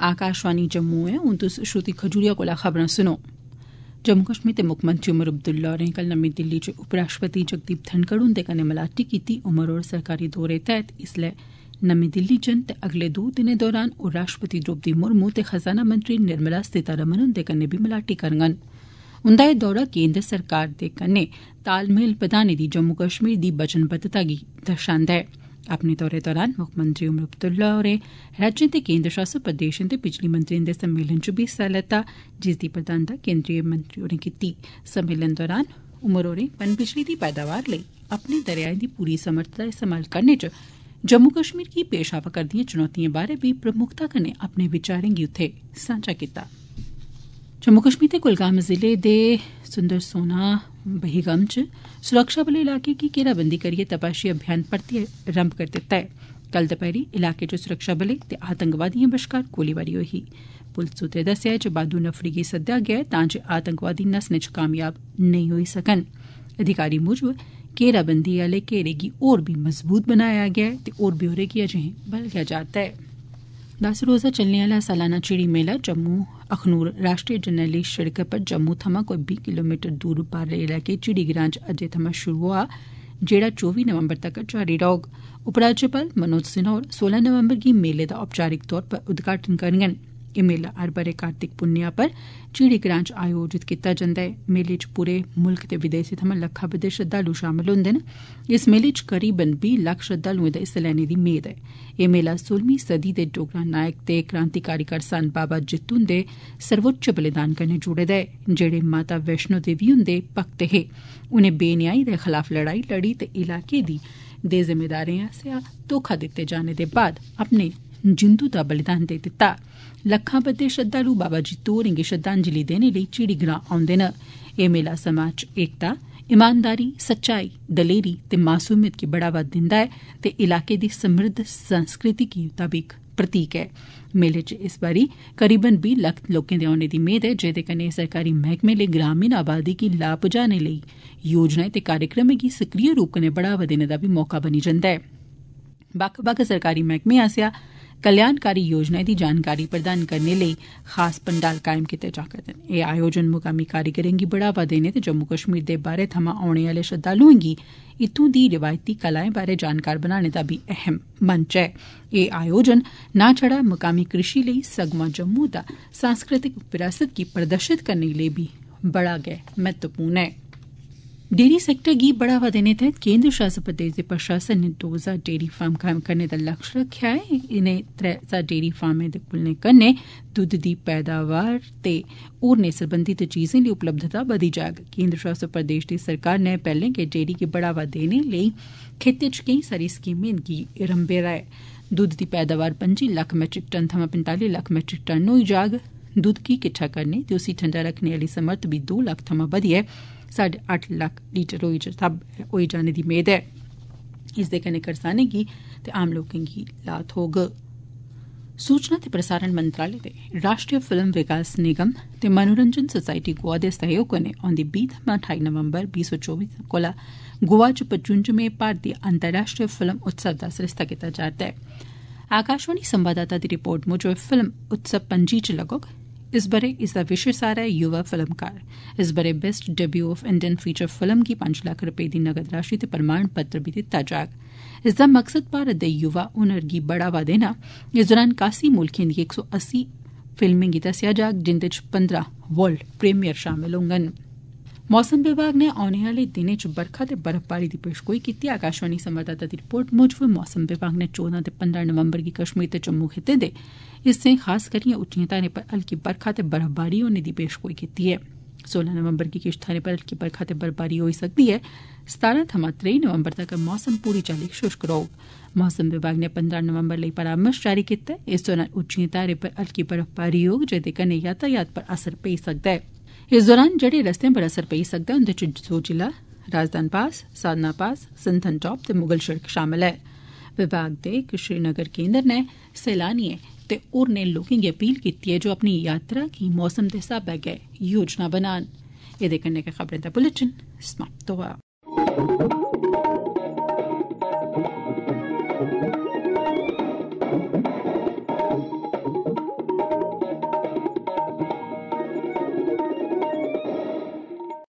आकाशवाणी जम्मू ऐ हून तुस श्रुति खजूरिया कोला खबरां सुनो। जम्मू कश्मीर दे मुक्खमंत्री उमर अब्दुल्ला होरें कल नमीं दिल्ली च उपराष्ट्रपति जगदीप धनखड़ हुंदे कन्नै मलाटी कीती। उमर होर सरकारी दौरे तैह्त इसलै नमीं दिल्ली च न ते अगले 2 दिनें दौरान ओह् राष्ट्रपति द्रौपदी मुर्मू ते खजाना मंत्री निर्मला सीतारमण हुंदे कन्नै बी मलाटी करङन। उंदा एह् दौरा केन्द्र सरकार दे कन्नै तालमेल बधाने दी जम्मू कश्मीर दी वचनबद्धता गी दर्शांदा ऐ। अपने दौरे दौरान मुक्खमंत्री उमर अब्दुल्ला होरें राज्यें ते केन्द्र शासित प्रदेशें दे बिजली मंत्रियें दे सम्मेलन च बी हिस्सा लैता, जिसदी प्रधानता केन्द्रीय मंत्री होरें कीती। सम्मेलन दौरान उमर होरें पनबिजली दी पैदावार लेई अपने दरियाएं दी पूरी समर्थ दा इस्तेमाल करने च जम्मू कश्मीर गी पेश आवा करदिएं चुनौतिएं बारै बी प्रमुखता कन्नै अपने विचारें गी उत्थे सांझा कीता। जम्मू कश्मीर दे कुलगाम जिले दे सुंदरसोना बहीगम च सुरक्षा बलें इलाके गी घेराबंदी करियै तपाशी अभियान परतियै रम्भ करी दित्ता ऐ। कल दपैह्री इलाके च सुरक्षा बलें ते आतंकवादिएं बश्कार गोलीबारी होई ही। पुलस सूत्रें दस्सेआ जे बाद्दू नफरी गी सद्देआ गेआ तां जे आतंकवादी नस्सने च कामयाब नेईं होई सकन। अधिकारी मूजब घेराबंदी आले घेरे गी होर बी मजबूत बनाया गेआ ऐ ते होर ब्यौरे गी अजें बलगेआ जा'रदा ऐ। 10 रोजा चलने आह्ला सालाना चिड़ी मेला जम्मू अखनूर राष्ट्रीय जरनैली शिड़क पर जम्मू थमां कोई 20 किलोमीटर दूर पारले इलाके चिड़ी ग्रां च अज्जै थमां शुरू होआ, जेह्ड़ा 24 नवंबर तक्कर जारी रौह्ग। उपराज्यपाल मनोज सिन्हा होर 16 नवंबर गी मेले दा औपचारिक तौर पर उद्घाटन करङन। एह् मेला हर ब'रे कार्तिक पुन्नेआ पर चिड़ी ग्रां च आयोजित कीता जंदा ऐ। मेले च पूरे मुल्ख ते विदेसें थमां लक्खां बद्दे श्रद्धालु शामल होंदे न। इस मेले च करीबन 20 लक्ख श्रद्धालुएं दा हिस्सा लैने दी मेद ऐ। एह् मेला 16वीं सदी दे डोगरा नायक ते क्रांतिकारी करसान बाबा जित्तो हुंदे सर्वोच्च बलिदान कन्नै जुड़े दा ऐ, जेह्ड़े माता वैष्णो देवी हुंदे भक्त हे। उनें बेन्यायी दे खलाफ लड़ाई लड़ी ते इलाके दे जिम्मेदारें आसेआ धोखा दित्ते जाने दे बाद अपने जिंदू दा बलिदान देई दित्ता। लक्खां बद्दे श्रद्धालु बाबा जित्तो होरें गी श्रद्धांजलि देने लेई चिड़ी ग्रां औंदे न। एह् मेला समाज च एकता, ईमानदारी, सच्चाई, दलेरी ते मासूमियत गी बढ़ावा दिंदा ऐ ते इलाके दी समृद्ध संस्कृति दा बी इक प्रतीक ऐ। मेले च इस बारी करीबन 20 लक्ख लोकें दे औने दी मेद ऐ, जेह्दे कन्नै सरकारी मैह्कमें लेई ग्रामीण आबादी गी लाह् पुजाने लेई योजनाएं ते कार्यक्रमें गी सक्रिय रूप कन्नै बढ़ावा देने दा बी मौका बनी जंदा ऐ। बक्ख बक्ख सरकारी मैह्कमें आसेआ कल्याणकारी योजनाएं दी जानकारी प्रदान करने लेई खास पंडाल कायम कीते जा करदे न। एह् आयोजन मुकामी कारीगरें गी बढ़ावा देने ते जम्मू कश्मीर दे बाह्रे थमां औने आह्ले श्रद्धालुएं गी इत्थूं दी रिवायती कलाएं बारै जानकार बनाने दा बी अहम मंच ऐ। एह् आयोजन न छड़ा मुकामी कृषि लेई सगुआं जम्मू दा सांस्कृतिक विरासत गी प्रदर्शित करने लेई बी बड़ा गै महत्वपूर्ण ऐ। डेयरी सैक्टर गी बढ़ावा देने तैह्त केन्द्र शासित प्रदेश दे प्रशासन ने 2000 डेयरी फार्म कायम करने दा लक्ष्य रक्खेआ ऐ। इनें 3000 डेयरी फार्में दे खुलने कन्नै दुद्ध दी पैदावार ते होरनें सरबंधित चीजें दी उपलब्धता बधी जाग। केन्द्र शासित प्रदेश दी सरकार ने पैह्लें गै डेयरी गी बढ़ावा देने लेई खेत्तें च केईं सारी स्कीमें गी रंभे दा ऐ। दुद्ध दी पैदावार 25 लक्ख मैट्रिक टन थमां 45 लक्ख मैट्रिक टन होई जाग। दुद्ध गी किट्ठा करने ते उसी ठंडा रखने आह्ली समर्थ बी 2 लक्ख थमां बधियै 8.5 लक्ख लीटर होई जाने दी मेद ऐ। इसदे कन्नै करसानें गी ते आम लोकें गी लाह् थ्होग। सूचना ते प्रसारण मंत्रालय दे राष्ट्रीय फिल्म विकास निगम ते मनोरंजन सोसायटी गोवा दे सहयोग कन्नै औंदी 20 थमां 28 नवंबर 2024 कोला गोवा च 55वें भारतीय अंतर्राष्ट्रीय फिल्म उत्सव दा सरिस्ता कीता जा'रदा ऐ। आकाशवाणी संवाददाता दी रिपोर्ट मुजब फिल्म उत्सव पणजी च लग्गोग। इस ब'रे इसदा विशे सारा ऐ युवा फिल्मकार। इस ब'रे best debut of Indian feature film गी 5 लक्ख रपे दी नगद राशि ते प्रमाण पत्र बी दित्ता जाग। इसदा मकसद भारत दे युवा हुनर गी बढ़ावा देना। इस दौरान 81 मुल्खें दी 180 फिल्में गी दस्सेआ जाग, जिंदे च 15 वर्ल्ड प्रीमियर शामिल होङन। मौसम विभाग ने औने आह्ले दिनें च बरखा ते बर्फबारी दी पेशगोई कीती। आकाशवाणी संवाददाता दी रिपोर्ट मुजब मौसम विभाग ने 14 ते 15 नवंबर गी कश्मीर ते जम्मू खित्ते दे हिस्सें खास करियै उच्चिएं थाह्रें पर हल्की बरखा ते बर्फबारी होने दी पेशगोई कीती ऐ। 16 नवंबर गी किश थाह्रें पर हल्की बरखा ते बर्फबारी होई सकदी ऐ। 17 थमां 23 नवंबर तक्कर मौसम पूरी चाल्ली शुष्क रौह्ग। मौसम विभाग ने 15 नवंबर लेई परामर्श जारी कीता ऐ। इस दौरान उच्चिएं थाह्रें पर हल्की बर्फबारी होग, जेह्दे कन्नै यातायात पर असर पेई सकदा ऐ। इस दौरान जेह्ड़े रस्तें पर असर पेई सकदा ऐ उंदे च Zojila, Razdan pass, Sadhna pass, Sinthan top ते मुगल शिड़क शामिल ऐ। विभाग दे श्रीनगर केन्द्र ने सैलानिएं ते होरनें लोकें गी अपील कीती ऐ जो अपनी यात्रा गी मौसम दे स्हाबै गै योजना बनान। एह्दे कन्नै गै खबरें दा बुलेटिन समाप्त होआ।